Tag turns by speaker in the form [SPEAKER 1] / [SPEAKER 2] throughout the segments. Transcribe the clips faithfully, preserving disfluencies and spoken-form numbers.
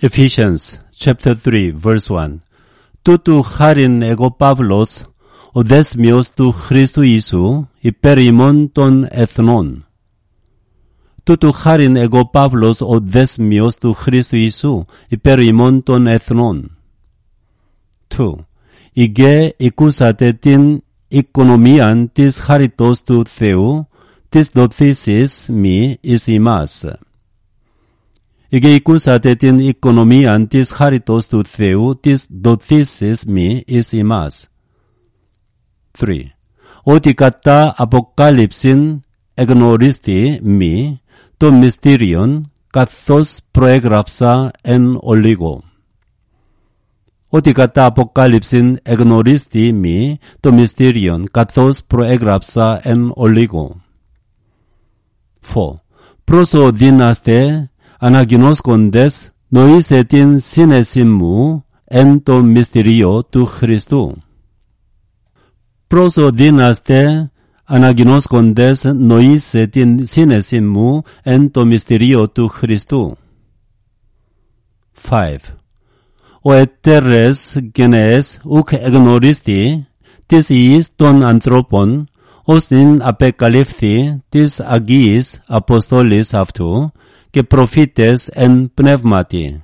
[SPEAKER 1] Ephesians chapter three verse one. Τούτου χάριν εγώ Παύλος, ο δέσμιος του Χριστού Ιησού, υπέρ ημών των εθνών. Τούτου χάριν εγώ Παύλος, ο δέσμιος του Χριστού Ιησού, υπέρ ημών των εθνών. two. Ηγέ οικούσατε την οικονομίαν της χαριτός του Θεού, της δοθήσης μη εις ημάς. Ηγέ οικούσατε την οικονομίαν της χαριτός του Θεού, της δοθήσης μη εις ημάς. three. Ότι κατά αποκάλυψην εγνωρίστη μη το μυστήριον, καθώς προέγραψα εν ολίγο. Ότι κατά αποκάλυψην εγνωρίστη μη το μυστήριον, καθώς προέγραψα εν ολίγο. four. Πρόσω δύναστε αναγινώσκοντες νοήσε την σύνεση μου εν το μυστήριο του Χριστού. Πρόσω δύναστε αναγινώσκοντες νοήσε την σύνεση μου εν το μυστήριο του Χριστού. five. Ο ετέρες γενναίες ουκ εγνωρίστη της ιής των ανθρώπων, ως την απεκαλύφθη της Αγίης Αποστόλης αυτού και προφήτες εν πνεύματι.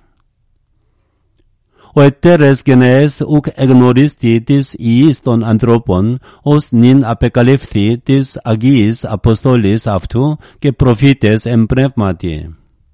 [SPEAKER 1] Ο ετέρες γενναίες ουκ εγνωρίστη της ιής των ανθρώπων, ως νυν απεκαλύφθη της Αγίης Αποστόλης αυτού και προφήτες εν πνεύματι.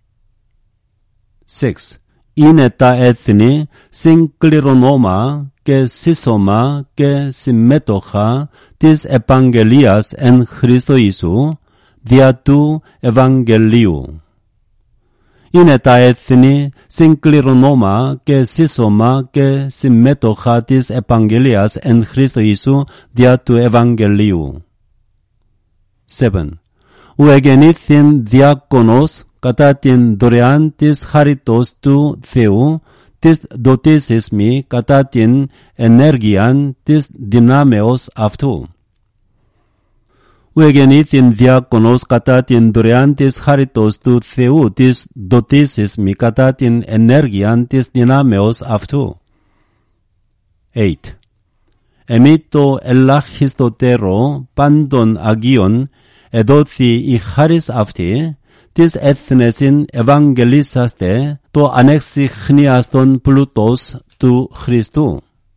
[SPEAKER 1] six. Είναι τα έθνη συγκληρονόμα και σύσσωμα και συμμέτοχα της επαγγελίας εν Χριστώ Ιησού, δια του Ευαγγελίου. Είναι τα έθνη συγκληρονόμα και σύσσωμα και συμμέτοχα της επαγγελίας εν Χριστώ Ιησού, δια του Ευαγγελίου. seven. Ου εγεννήθην διάκονος κατά την δωρεάν της χαριτός του Θεού, της δοτήσης μη κατά την ενέργειαν της δυνάμεως αυτού. Ου εγεννήθην διάκονος κατά την δωρεάν της χαριτός του Θεού, της δοτήσης μη κατά την ενέργειαν της δυνάμεως αυτού. eight. Εμεί το ελάχιστοτερό πάντων Αγίων εδόθη η χάρις αυτή, της έθνεσιν ευαγγελίσαστε το ανεξιχνίαστον πλούτος του Χριστού.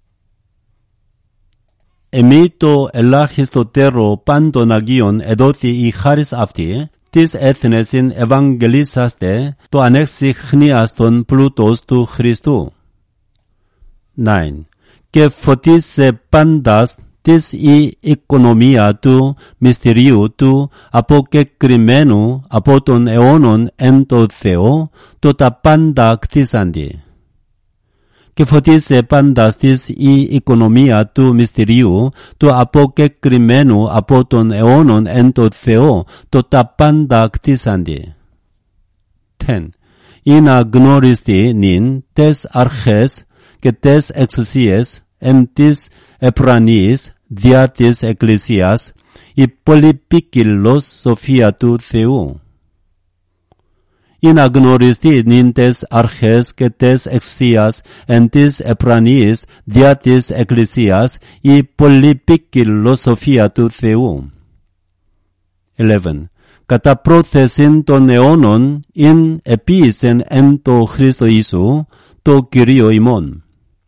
[SPEAKER 1] Εμεί το ελάχιστοτερό πάντων Αγίων εδόθη η χάρις αυτή, της έθνεσιν ευαγγελίσαστε το ανεξιχνίαστον πλούτος του Χριστού. nine. Και φωτίσε πάντας της η οικονομία του μυστηρίου του αποκεκριμένου από τον αιώνων εν το Θεό, το τα πάντα κτίσαντι. Και φωτίσε πάντας της η οικονομία του μυστηρίου του αποκεκριμένου από τον αιώνων εν το Θεό, το τα πάντα κτίσαντι. ten. Είναι γνώριστη νυν τες αρχές και τες εξουσίες εν της επρανής δια της Εκκλησίας, η πολυπίκυλος σοφία του Θεού. Είναι γνωριστή νυν τες αρχές και τες εξουσίας εν της επρανής δια της Εκκλησίας, η πολυπίκυλος σοφία του Θεού. eleven. Κατά πρόθεσιν των αιώνων ειν επίησεν εν το Χριστό Ιησού, το Κυρίο ημών.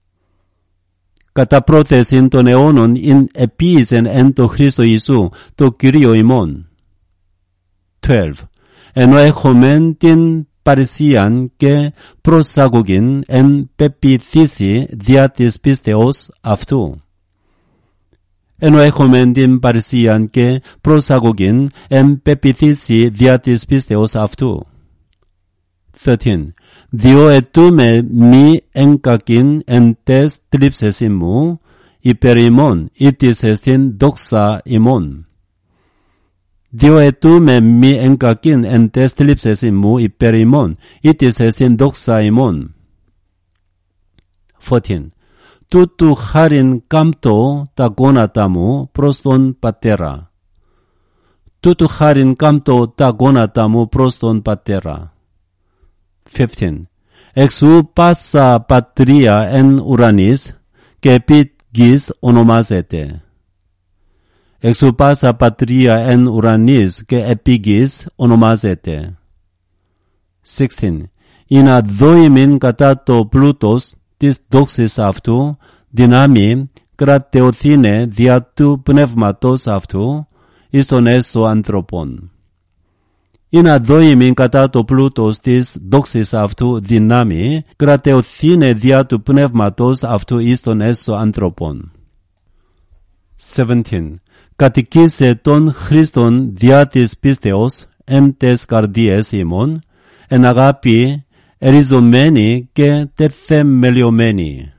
[SPEAKER 1] Κατά πρόθεσιν των αιώνων ειν επίησεν εν το Χριστό Ιησού, το Κυρίο ημών. twelve. Ενώ έχομεν την παρησίαν και προσαγωγήν εν πεποιθήσει δια της πίστεως αυτού. Ενώ έχομεν την παρησίαν και προσαγωγήν εν πεποιθήσει δια της πίστεως αυτού. thirteen. Διό ετούμε μη εγκακήν εν τες τλίψες ημού, υπερ ημών, ήτης εστιν δόξα ημών. Διό ετούμε μη εγκακήν εν τες τλίψες ημού, υπερ ημών, ήτης εστιν δόξα ημών. fourteen. Τούτου χάριν κάμπτω τα γόνατα μου προς τον Πατέρα. Τούτου χάριν κάμπτω τα γόνατα μου προς τον Πατέρα. fifteen. Exu passa patria en uranis, que epit gis onomazete. Exu passa patria en uranis, que epigis onomazete. sixteen. Ina doimin katato Plutos, tis doxis avtu, dinami, κρατεωθήνε δια του πνεύματος αυτού, εις τον έσω ανθρωπών. Είναι δόημιν κατά το πλούτος της δόξης αυτού δυνάμει, κρατεωθήνε δια του πνεύματος αυτού εις τον έσω ανθρωπών. seventeen. Κατοικήσε τον Χριστόν δια της πίστεως εν τες καρδίες ημών, εν αγάπη εριζωμένη και τεθεμελιωμένη.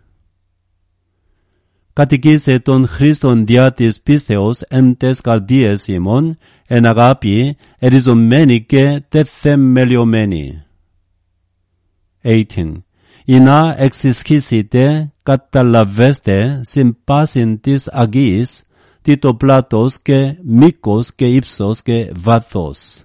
[SPEAKER 1] Κατοικήσε τον Χριστόν δια της πίστεως εν τες καρδίες ημών, εν αγάπη εριζωμένη και τεθεμελιωμένη. eighteen. Ή να εξισχύσετε, καταλαβέστε συν πάσιν της Αγίας, τι το πλάτος και μήκος και ύψος και βάθος.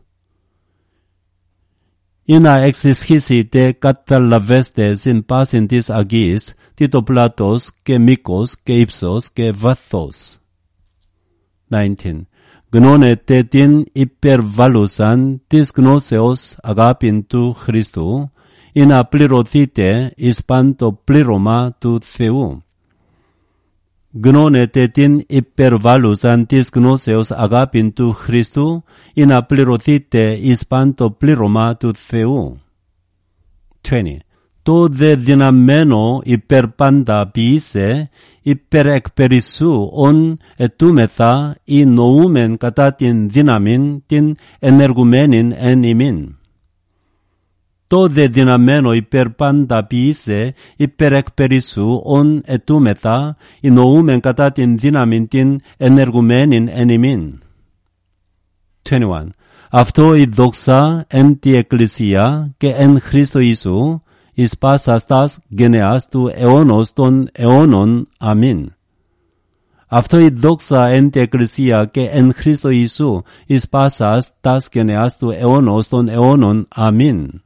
[SPEAKER 1] Ή να εξισχύσετε, καταλαβέστε συν πάσιν της Αγίας, τι το πλάτος και μήκος και ύψος και βάθος. nineteen. Γνώνετε την υπερβάλλουσαν της γνώσεως αγάπην του Χριστού, ή να πληρωθείτε εις παν το πλήρωμα του Θεού. Γνώνετε την υπερβάλλουσαν της γνώσεως αγάπην του Χριστού, ή να πληρωθείτε εις παν το πλήρωμα του Θεού. twenty. Το δε δυναμένο υπερπάντα ποιήσε, υπερεκπερισσού ον ετούμεθα ή νοούμεν κατά την δύναμην την ενεργουμένην εν ημίν. Το δε δυναμένο υπερπάντα ποιήσε, υπερεκπερισσού ον ετούμεθα ή νοούμεν κατά την δύναμην την ενεργουμένην εν ημίν. twenty-one. Αυτό η δόξα εν τη Εκκλησία και εν Χριστώ Ιησού, εις πάσας τας γενεάς του αιώνος των αιώνων. Αμήν. Αυτό η δόξα εν τη Εκκλησία και εν Χριστώ Ιησού, εις πάσας τας γενεάς του αιώνος των αιώνων. Αμήν.